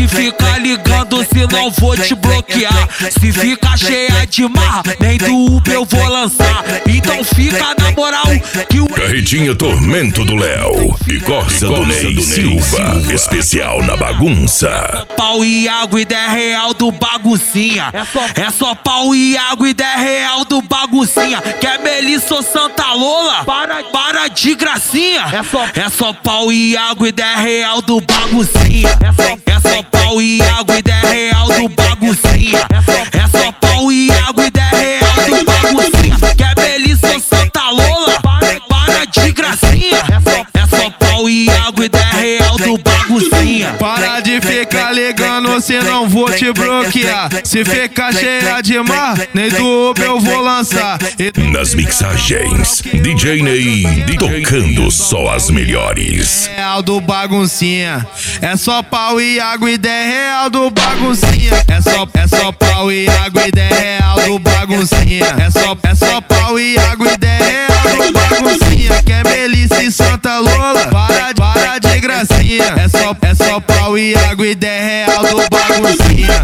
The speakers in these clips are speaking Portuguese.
de ficar ligando, senão vou te bloquear. Se fica cheia de marra, nem do Uber eu vou lançar. Então fica na moral que o Carretinha Tormento do Léo e Corsa do Ney Silva, especial na bagunça. pau e água e 10 real do baguncinha. É só pau e água e 10 real do baguncinha. Quer Melissa ou Santa Lola? Para de gracinha. É só pau e água e 10 real do baguncinha. É só pau e água e 10 real do baguncinha. É só pau e água e 10 real do baguncinha. Quer Melissa ou Santa Lola? Para de gracinha. É só pau e água e 10 real do baguncinha. Para de ficar ligando, senão vou te bloquear. Se ficar cheia de mar, nem do Uber eu vou lançar. Nas mixagens, DJ Ney tocando só as melhores. Real do baguncinha. É só pau e água e 10 real do baguncinha. É só pau e água e 10 real do baguncinha. É só pau e água e 10 real do baguncinha. Quer Melissa e Santa Lola? Para de gracinha. É só pau e água e 10 real do baguncinha.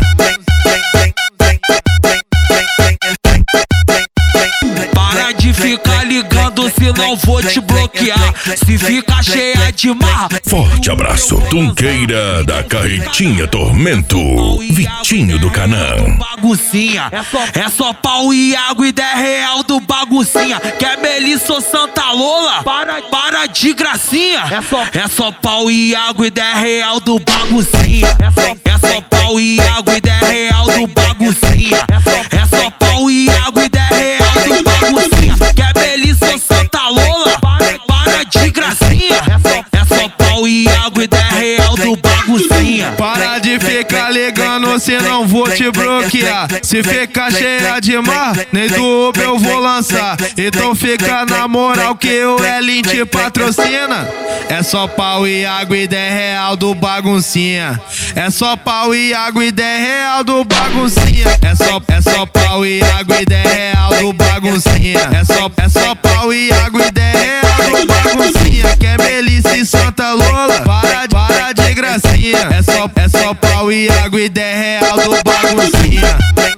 Para de ficar ligando, senão vou te bloquear. Se fica cheia de marra. Forte abraço, Tunqueira da Carretinha Tormento, Vitinho do Canã. Baguncinha. É só pau e água e 10 real do baguncinha. Quer Melissa ou Santa Lola? Para de gracinha. É só pau e água e 10 real do baguncinha. É só pau e água e 10 real do baguncinha. É só pau e água e 10 real do baguncinha. Quer Melissa ou Santa Lola? Para de gracinha. É só pau e água e 10 real do baguncinha. Para de ficar ligando, senão vou te bloquear. Se ficar cheia de mar, nem do Uber eu vou lançar. Então fica na moral que o Elin te patrocina. É só pau e água e 10 real do baguncinha. É só pau e água e 10 real do baguncinha. É só pau e água e 10 real do baguncinha. É só pau e água e 10 real do baguncinha. Quer Melissa e Santa Lola? Para de gracinha. É só pau e água e 10 real do baguncinha.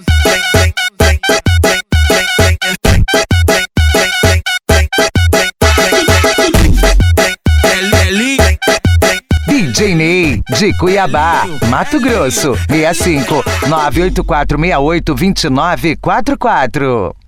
DJ Ney, de Cuiabá, Mato Grosso, 65 984682944.